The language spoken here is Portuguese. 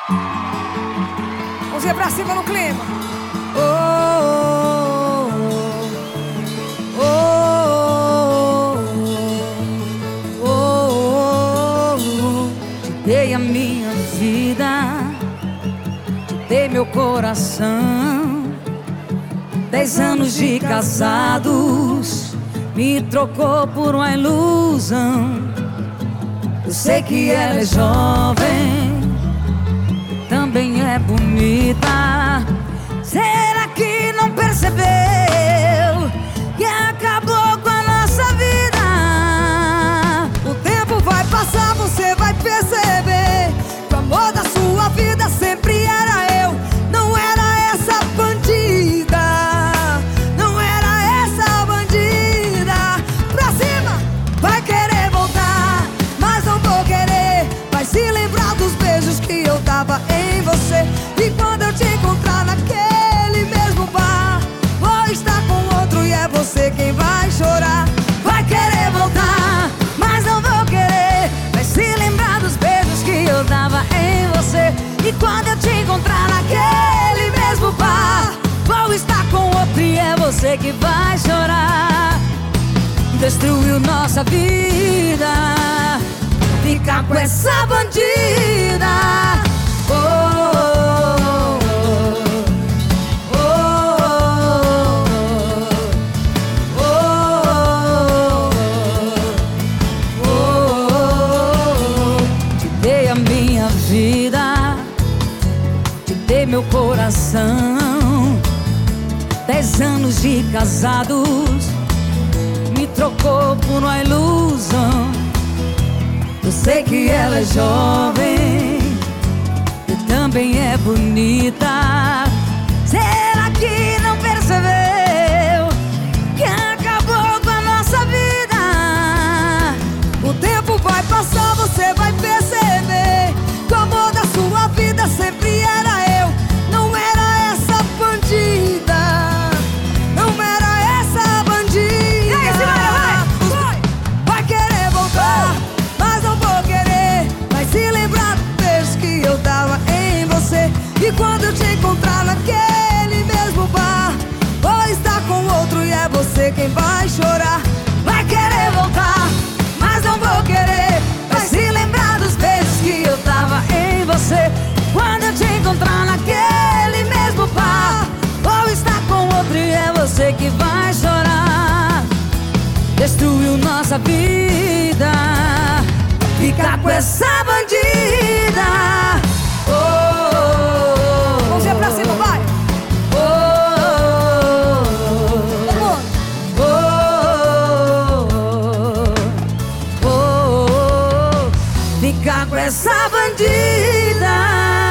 Mãozinha pra cima no clima. Oh, oh, oh, oh. Te dei a minha vida, te dei meu coração. 10 anos de casados me trocou por uma ilusão. Eu sei que ela é jovem, também é bonita. Será que não percebeu que acabou com a nossa vida? O tempo vai passar, você vai perceber que o amor da sua vida sempre era eu. Não era essa bandida, não era essa bandida. Pra cima, vai querer voltar, mas não vou querer. Vai se lembrar dos beijos que eu dava em você. E quando eu te encontrar naquele mesmo bar, vou estar com outro e é você quem vai chorar. Vai querer voltar, mas não vou querer. Vai se lembrar dos beijos que eu dava em você. E quando eu te encontrar naquele mesmo bar, vou estar com outro e é você que vai chorar. Destruiu nossa vida, ficar com essa bandida. Oh, oh, oh, oh, oh. Te dei a minha vida, te dei meu coração. 10 anos de casados me trocou por uma ilusão. Eu sei que ela é jovem e também é bonita. Será que não percebeu que acabou com a nossa vida? O tempo vai passar, você vai perceber que o amor da sua vida sempre era eu. Não era essa bandida, não era essa bandida. E aí, Simara, vai querer voltar, mas não vou querer. Vai se lembrar do beijo que eu dava em você. E quando eu te encontrar naquele mesmo bar, vou estar com outro e é você quem vai chorar. Vai querer voltar, mas não vou querer. Vai se lembrar dos beijos que eu dava em você. Quando eu te encontrar naquele mesmo bar, vou estar com outro e é você que vai chorar. Destruiu nossa vida, ficar com essa bandida. Oh, mãozinha pra cima, vai. Oh, oh, oh, oh, ficar com essa bandida.